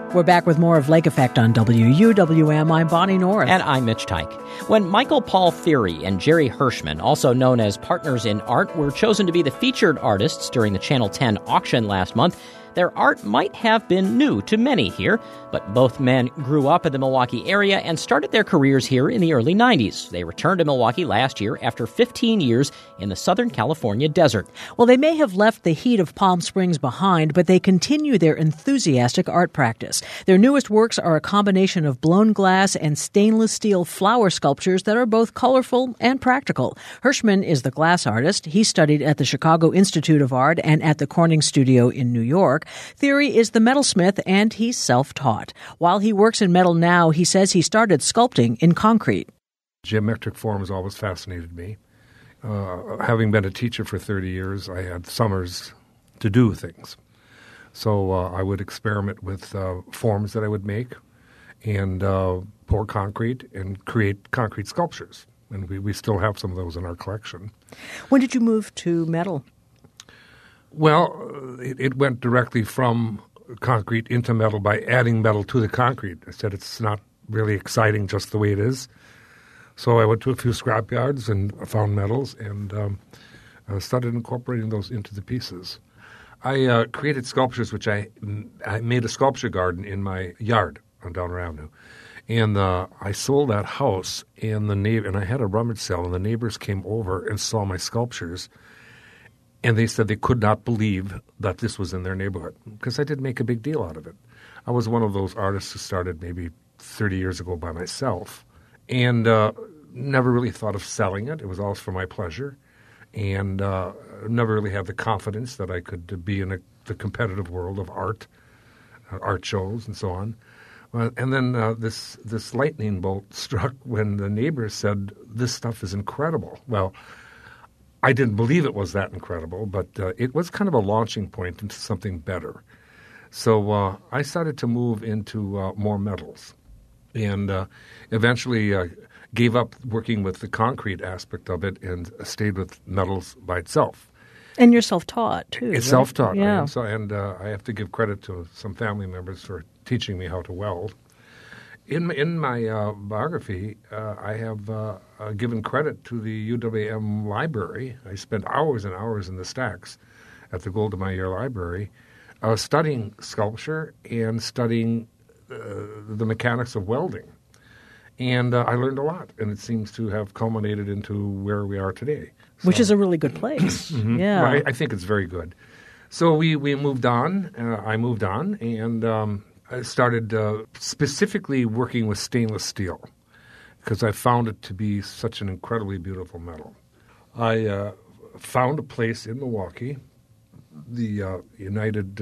We're back with more of Lake Effect on WUWM. I'm Bonnie North. And I'm Mitch Teich. When Michael Paul Thiry and Jerry Hirschman, also known as Partners in Art, were chosen to be the featured artists during the Channel 10 auction last month, their art might have been new to many here, but both men grew up in the Milwaukee area and started their careers here in the early 90s. They returned to Milwaukee last year after 15 years in the Southern California desert. Well, they may have left the heat of Palm Springs behind, but they continue their enthusiastic art practice. Their newest works are a combination of blown glass and stainless steel flower sculptures that are both colorful and practical. Hirschman is the glass artist. He studied at the Chicago Institute of Art and at the Corning Studio in New York. Thiry is the metalsmith, and he's self-taught. While he works in metal now, he says he started sculpting in concrete. Geometric forms always fascinated me. Having been a teacher for 30 years, I had summers to do things. So I would experiment with forms that I would make and pour concrete and create concrete sculptures. And we still have some of those in our collection. When did you move to metal? Well, it went directly from concrete into metal by adding metal to the concrete. I said it's not really exciting just the way it is. So I went to a few scrap yards and found metals and started incorporating those into the pieces. I created sculptures, which I made a sculpture garden in my yard on Downer Avenue. And I sold that house, and I had a rummage sale, and the neighbors came over and saw my sculptures. And they said they could not believe that this was in their neighborhood because I did make a big deal out of it. I was one of those artists who started maybe 30 years ago by myself and never really thought of selling it. It was always for my pleasure and never really had the confidence that I could be in the competitive world of art shows and so on. And then this lightning bolt struck when the neighbors said, "This stuff is incredible." Well, I didn't believe it was that incredible, but it was kind of a launching point into something better. So I started to move into more metals and eventually gave up working with the concrete aspect of it and stayed with metals by itself. And you're self-taught, too. It's right? self-taught. Yeah. I have to give credit to some family members for teaching me how to weld. In my biography, I have given credit to the UWM library. I spent hours and hours in the stacks at the Golda Meir Library studying sculpture and studying the mechanics of welding. And I learned a lot, and it seems to have culminated into where we are today. So, which is a really good place. Mm-hmm. Yeah. Well, I think it's very good. So we moved on. I moved on, and I started specifically working with stainless steel because I found it to be such an incredibly beautiful metal. I found a place in Milwaukee, the United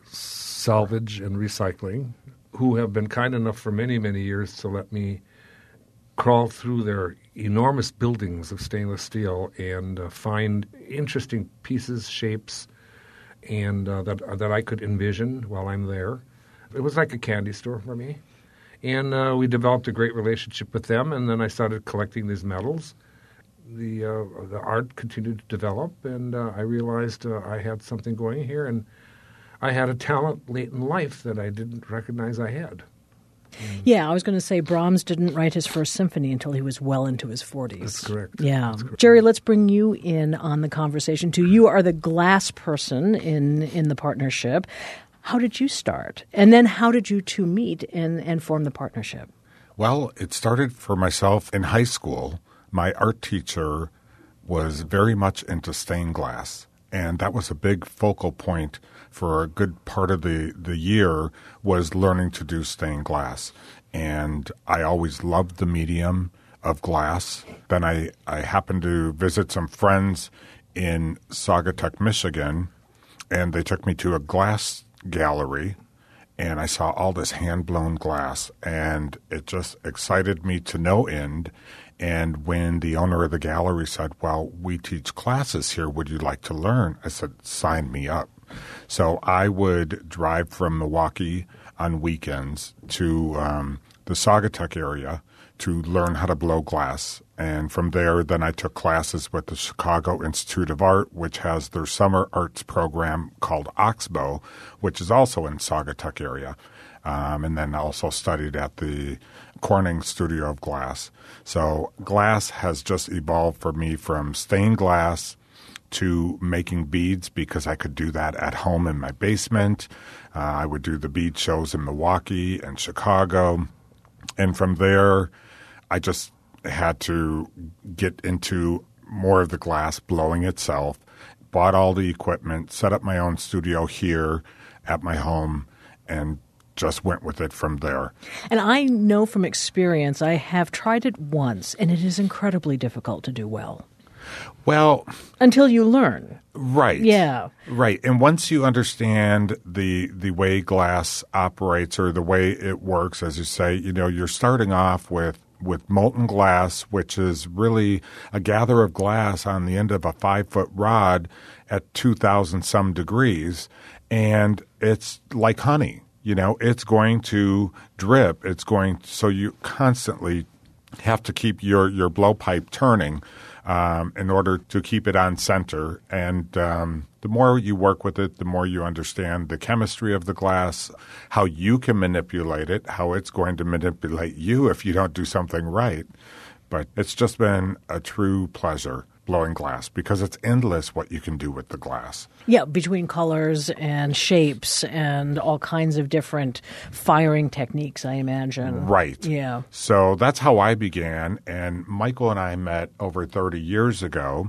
Salvage and Recycling, who have been kind enough for many, many years to let me crawl through their enormous buildings of stainless steel and find interesting pieces, shapes, and that I could envision while I'm there. It was like a candy store for me. And we developed a great relationship with them, and then I started collecting these metals. The art continued to develop, and I realized I had something going here, and I had a talent late in life that I didn't recognize I had. Yeah, I was going to say Brahms didn't write his first symphony until he was well into his 40s. That's correct. Yeah. That's correct. Jerry, let's bring you in on the conversation, too. You are the glass person in the partnership. How did you start? And then how did you two meet and form the partnership? Well, it started for myself in high school. My art teacher was very much into stained glass, and that was a big focal point for a good part of the year was learning to do stained glass. And I always loved the medium of glass. Then I happened to visit some friends in Saugatuck, Michigan, and they took me to a glass gallery, and I saw all this hand-blown glass, and it just excited me to no end. And when the owner of the gallery said, "Well, we teach classes here, would you like to learn?" I said, "Sign me up." So I would drive from Milwaukee on weekends to the Saugatuck area to learn how to blow glass. And from there, then I took classes with the Chicago Institute of Art, which has their summer arts program called Oxbow, which is also in Saugatuck area. and then also studied at the Corning Studio of Glass. So glass has just evolved for me from stained glass to making beads because I could do that at home in my basement. I would do the bead shows in Milwaukee and Chicago. And from there, I just had to get into more of the glass blowing itself, bought all the equipment, set up my own studio here at my home, and just went with it from there. And I know from experience, I have tried it once, and it is incredibly difficult to do well. Well, until you learn. Right. Yeah. Right. And once you understand the way glass operates or the way it works, as you say, you're starting off with molten glass, which is really a gather of glass on the end of a 5-foot rod at 2,000 some degrees. And it's like honey. It's going to drip. So you constantly have to keep your blowpipe turning in order to keep it on center. And the more you work with it, the more you understand the chemistry of the glass, how you can manipulate it, how it's going to manipulate you if you don't do something right. But it's just been a true pleasure blowing glass because it's endless what you can do with the glass. Yeah, between colors and shapes and all kinds of different firing techniques, I imagine. Right. Yeah. So that's how I began. And Michael and I met over 30 years ago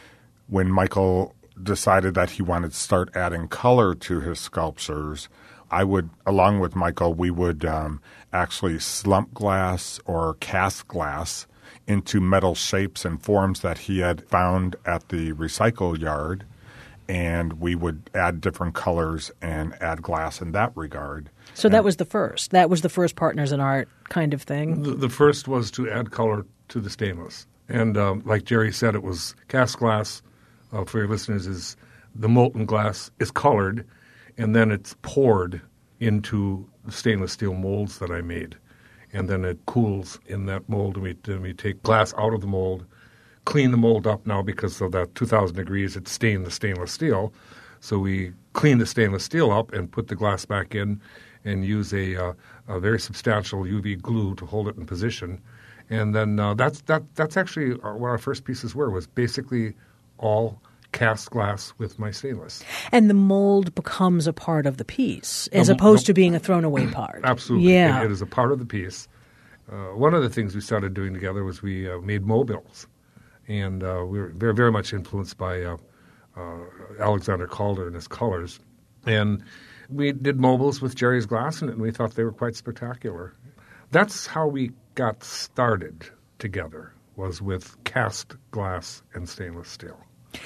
when Michael decided that he wanted to start adding color to his sculptures. I would, along with Michael, we would actually slump glass or cast glass into metal shapes and forms that he had found at the recycle yard, and we would add different colors and add glass in that regard. So that was the first. That was the first Partners in Art kind of thing? The first was to add color to the stainless. And like Jerry said, it was cast glass. For your listeners, is the molten glass is colored, and then it's poured into the stainless steel molds that I made. And then it cools in that mold, and we take glass out of the mold, clean the mold up now because of that 2,000 degrees, it stained the stainless steel. So we clean the stainless steel up and put the glass back in and use a very substantial UV glue to hold it in position. And then that's actually what our first pieces were, was basically all cast glass with my stainless. And the mold becomes a part of the piece as opposed to being a thrown-away part. Absolutely. Yeah. It is a part of the piece. One of the things we started doing together was we made mobiles. And we were very, very much influenced by Alexander Calder and his colors. And we did mobiles with Jerry's glass in it, and we thought they were quite spectacular. That's how we got started together, was with cast glass and stainless steel.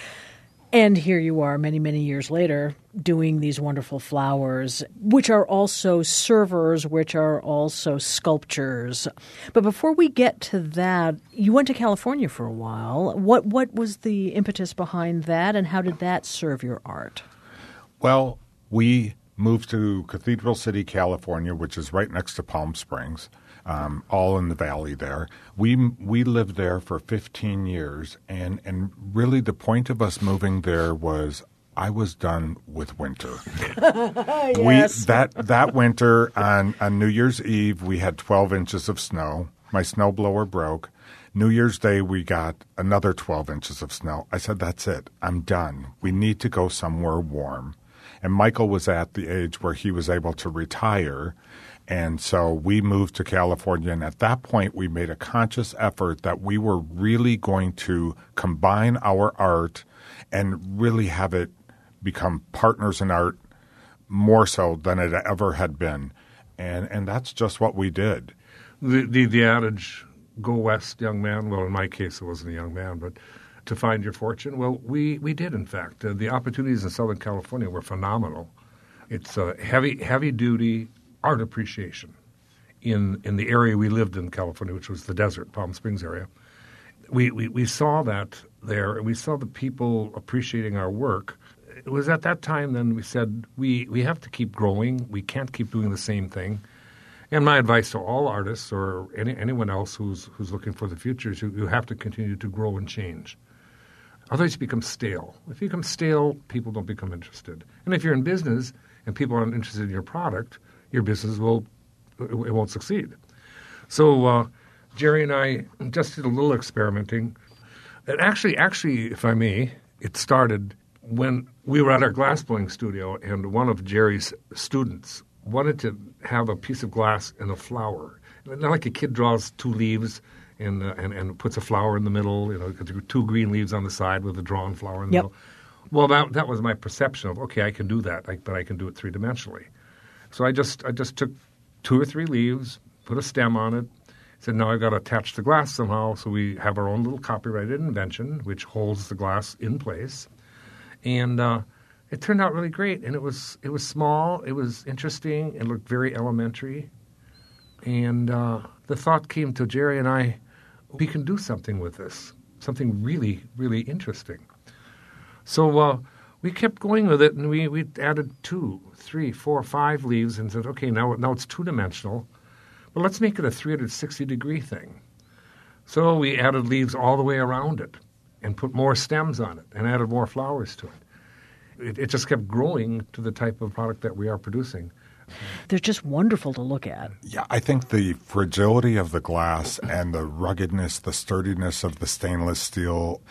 And here you are many, many years later doing these wonderful flowers, which are also servers, which are also sculptures. But before we get to that, you went to California for a while. What was the impetus behind that, and how did that serve your art? Well, we moved to Cathedral City, California, which is right next to Palm Springs. All in the valley there. We lived there for 15 years, and really the point of us moving there was I was done with winter. Yes. That winter on New Year's Eve, we had 12 inches of snow. My snowblower broke. New Year's Day, we got another 12 inches of snow. I said, that's it. I'm done. We need to go somewhere warm. And Michael was at the age where he was able to retire. And so we moved to California, and at that point we made a conscious effort that we were really going to combine our art and really have it become partners in art more so than it ever had been. And that's just what we did. The adage, go west, young man, well, in my case it wasn't a young man, but to find your fortune, well, we did, in fact. The opportunities in Southern California were phenomenal. It's a heavy-duty art appreciation in the area we lived in California, which was the desert, Palm Springs area. We saw that there, and we saw the people appreciating our work. It was at that time then we said we have to keep growing. We can't keep doing the same thing. And my advice to all artists or anyone else who's looking for the future is you have to continue to grow and change. Otherwise you become stale. If you become stale, people don't become interested. And if you're in business and people aren't interested in your product, your business it won't succeed. So Jerry and I just did a little experimenting. And actually, if I may, it started when we were at our glassblowing studio, and one of Jerry's students wanted to have a piece of glass and a flower. Not like a kid draws two leaves and puts a flower in the middle, two green leaves on the side with a drawn flower in the middle. Well, that was my perception of, okay, I can do that, but I can do it three-dimensionally. So I just took 2 or 3 leaves, put a stem on it, said, now I've got to attach the glass somehow, so we have our own little copyrighted invention, which holds the glass in place. And it turned out really great, and it was small, it was interesting, it looked very elementary. And the thought came to Jerry and I, we can do something with this, something really, really interesting. So we kept going with it, and we added 2, 3, 4, 5 leaves and said, okay, now it's two-dimensional, but let's make it a 360-degree thing. So we added leaves all the way around it and put more stems on it and added more flowers to it. It just kept growing to the type of product that we are producing. They're just wonderful to look at. Yeah, I think the fragility of the glass and the ruggedness, the sturdiness of the stainless steel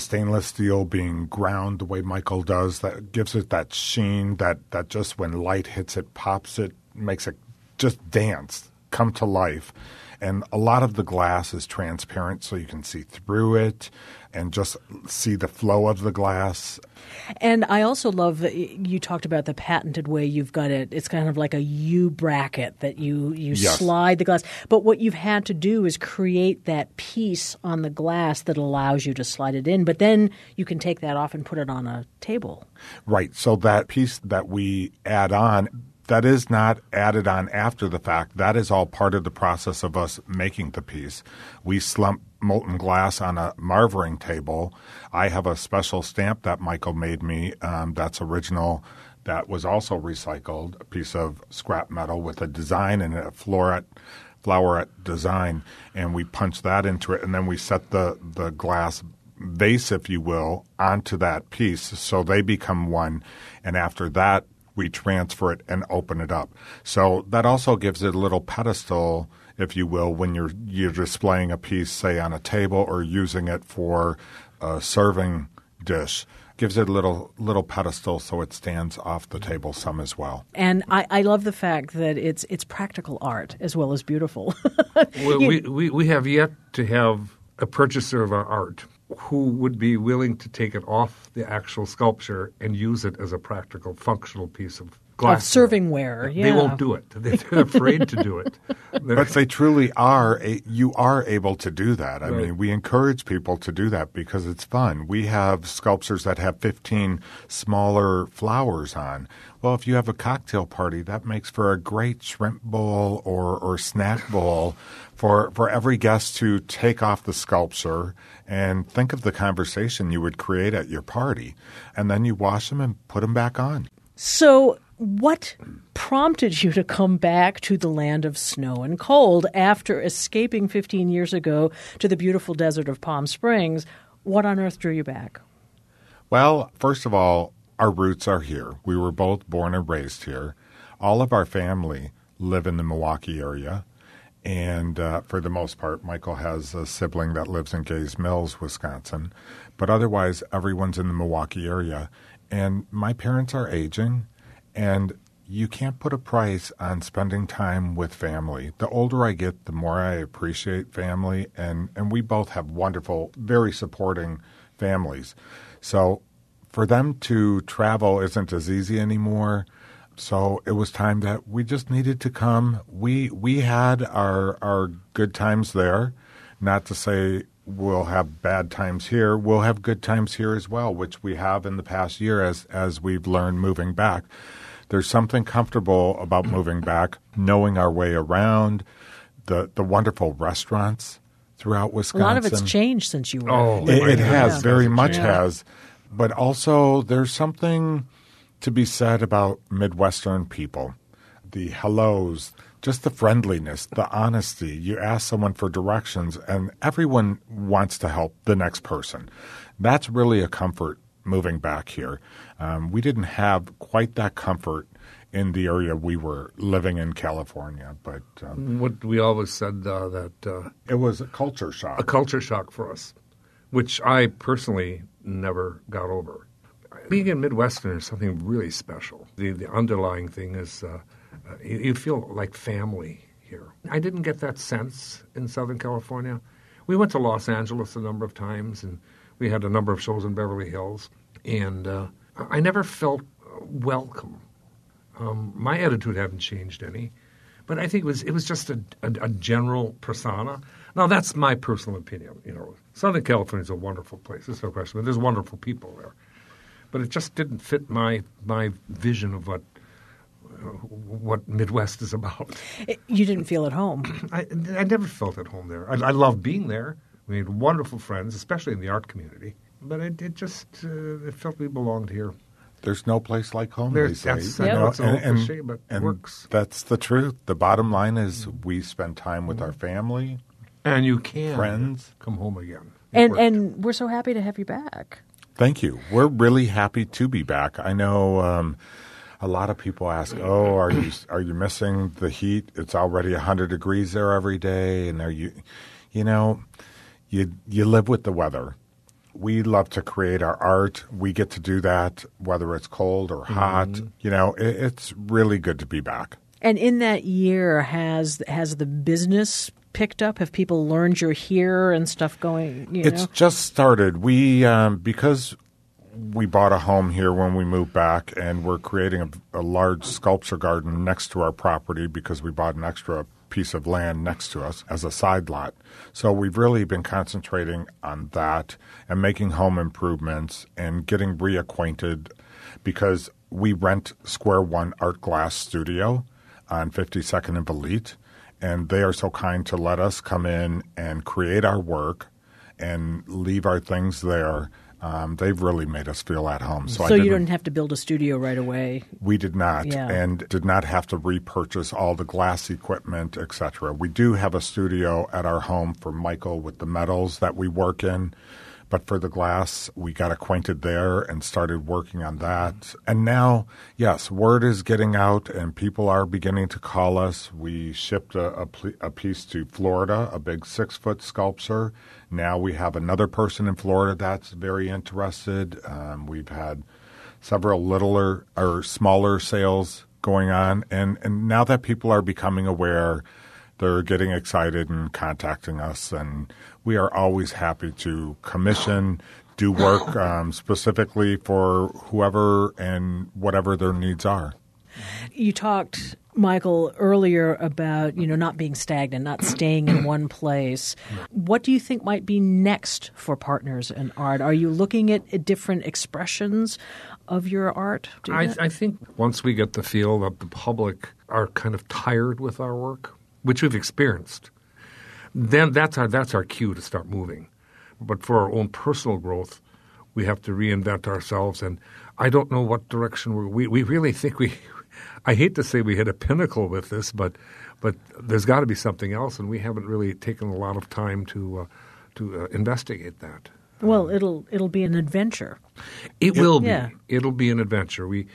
being ground the way Michael does, that gives it that sheen that just when light hits it, pops it, makes it just dance, come to life. And a lot of the glass is transparent, so you can see through it and just see the flow of the glass. And I also love that you talked about the patented way you've got it. It's kind of like a U bracket that you Yes. slide the glass. But what you've had to do is create that piece on the glass that allows you to slide it in. But then you can take that off and put it on a table. Right. So that piece that we add on, that is not added on after the fact. That is all part of the process of us making the piece. We slump molten glass on a marvering table. I have a special stamp that Michael made me that's original, that was also recycled, a piece of scrap metal with a design and a flowerette design, and we punch that into it, and then we set the glass vase, if you will, onto that piece so they become one, and after that we transfer it and open it up. So that also gives it a little pedestal, if you will, when you're displaying a piece, say, on a table or using it for a serving dish. Gives it a little pedestal so it stands off the table some as well. And I love the fact that it's practical art as well as beautiful. We have yet to have a purchaser of our art who would be willing to take it off the actual sculpture and use it as a practical, functional piece of glass. Of servingware, yeah. They won't do it. They're afraid to do it. But they truly are. You are able to do that. I Right. mean, we encourage people to do that because it's fun. We have sculptures that have 15 smaller flowers on. Well, if you have a cocktail party, that makes for a great shrimp bowl or snack bowl for every guest to take off the sculpture and think of the conversation you would create at your party. And then you wash them and put them back on. So what prompted you to come back to the land of snow and cold after escaping 15 years ago to the beautiful desert of Palm Springs? What on earth drew you back? Well, first of all, our roots are here. We were both born and raised here. All of our family live in the Milwaukee area. And for the most part, Michael has a sibling that lives in Gays Mills, Wisconsin. But otherwise, everyone's in the Milwaukee area. And my parents are aging, and you can't put a price on spending time with family. The older I get, the more I appreciate family, and we both have wonderful, very supporting families. So for them to travel isn't as easy anymore. So it was time that we just needed to come. We had our good times there, not to say we'll have bad times here. We'll have good times here as well, which we have in the past year as we've learned moving back. There's something comfortable about moving back, knowing our way around, the wonderful restaurants throughout Wisconsin. A lot of it's changed since you were. Oh, It has, Yeah. very much Yeah. has. But also there's something to be said about Midwestern people. The hellos, just the friendliness, the honesty. You ask someone for directions, and everyone wants to help the next person. That's really a comfort moving back here. We didn't have quite that comfort in the area we were living in California. But what we always said that it was a culture shock. A culture shock for us, which I personally never got over. Being a Midwesterner is something really special. The underlying thing is you feel like family here. I didn't get that sense in Southern California. We went to Los Angeles a number of times, and we had a number of shows in Beverly Hills, and I never felt welcome. My attitude hadn't changed any, but I think it was just a general persona. Now, that's my personal opinion. Southern California is a wonderful place. There's no question. There's wonderful people there. But it just didn't fit my vision of what Midwest is about. You didn't feel at home. I never felt at home there. I loved being there. We had wonderful friends, especially in the art community. But it felt we belonged here. There's no place like home, they say. I know it's an old cliche, but it works. That's the truth. The bottom line is we spend time with our family. And you can friends come home again. And we're so happy to have you back. Thank you. We're really happy to be back. I know a lot of people ask, "Oh, are you missing the heat? It's already 100 degrees there every day." And you live with the weather. We love to create our art. We get to do that whether it's cold or hot. Mm-hmm. It's really good to be back. And in that year, has the business picked up? Have people learned you're here and stuff going? It's just started. We because we bought a home here when we moved back, and we're creating a large sculpture garden next to our property because we bought an extra piece of land next to us as a side lot. So we've really been concentrating on that and making home improvements and getting reacquainted because we rent Square One Art Glass Studio on 52nd and Valete, and they are so kind to let us come in and create our work and leave our things there. They've really made us feel at home. So you didn't have to build a studio right away? We did not, and did not have to repurchase all the glass equipment, etc. We do have a studio at our home for Michael with the metals that we work in. But for the glass, we got acquainted there and started working on that. And now, yes, word is getting out and people are beginning to call us. We shipped a piece to Florida, a big 6-foot sculpture. Now we have another person in Florida that's very interested. We've had several littler or smaller sales going on. And now that people are becoming aware, they're getting excited and contacting us, and we are always happy to commission, do work specifically for whoever and whatever their needs are. You talked, Michael, earlier about not being stagnant, not staying in one place. What do you think might be next for Partners in Art? Are you looking at different expressions of your art? I think once we get the feel that the public are kind of tired with our work, which we've experienced, then that's our cue to start moving. But for our own personal growth, we have to reinvent ourselves. And I don't know what direction we really think I hate to say we hit a pinnacle with this, but there's got to be something else, and we haven't really taken a lot of time to investigate that. Well, it'll be an adventure. It will be. Yeah. It'll be an adventure. We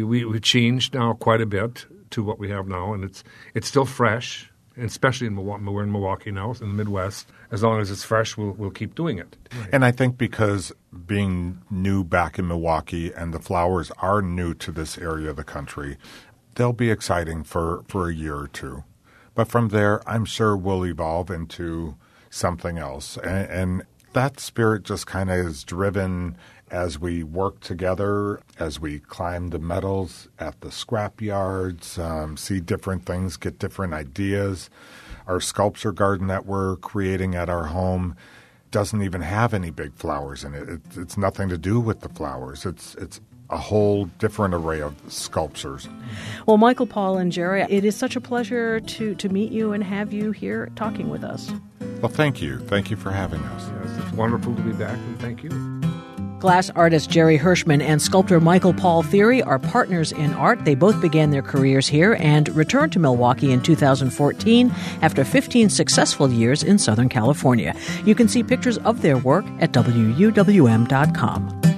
changed now quite a bit to what we have now, and it's still fresh. And especially in Milwaukee, we're in Milwaukee now, in the Midwest. As long as it's fresh, we'll keep doing it. Right. And I think because being new back in Milwaukee and the flowers are new to this area of the country, they'll be exciting for a year or two. But from there, I'm sure we'll evolve into something else. And that spirit just kind of is driven as we work together, as we climb the metals at the scrap yards, see different things, get different ideas. Our sculpture garden that we're creating at our home doesn't even have any big flowers in it. It's nothing to do with the flowers. It's a whole different array of sculptures. Well, Michael, Paul, and Jerry, it is such a pleasure to meet you and have you here talking with us. Well, thank you. Thank you for having us. Yes, it's wonderful to be back, and thank you. Glass artist Jerry Hirschman and sculptor Michael Paul Thiry are partners in art. They both began their careers here and returned to Milwaukee in 2014 after 15 successful years in Southern California. You can see pictures of their work at WUWM.com.